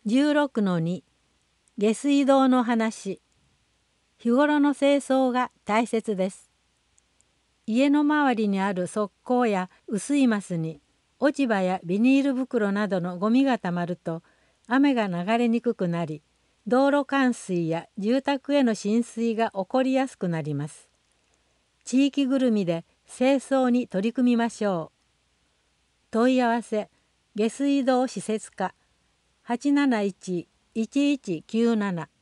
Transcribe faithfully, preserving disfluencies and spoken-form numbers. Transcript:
じゅうろくのに 下水道の話。日頃の清掃が大切です。家の周りにある側溝や薄いマスに落ち葉やビニール袋などのゴミがたまると雨が流れにくくなり、道路冠水や住宅への浸水が起こりやすくなります。地域ぐるみで清掃に取り組みましょう。問い合わせ下水道施設課 はちなないち いちいちきゅうなな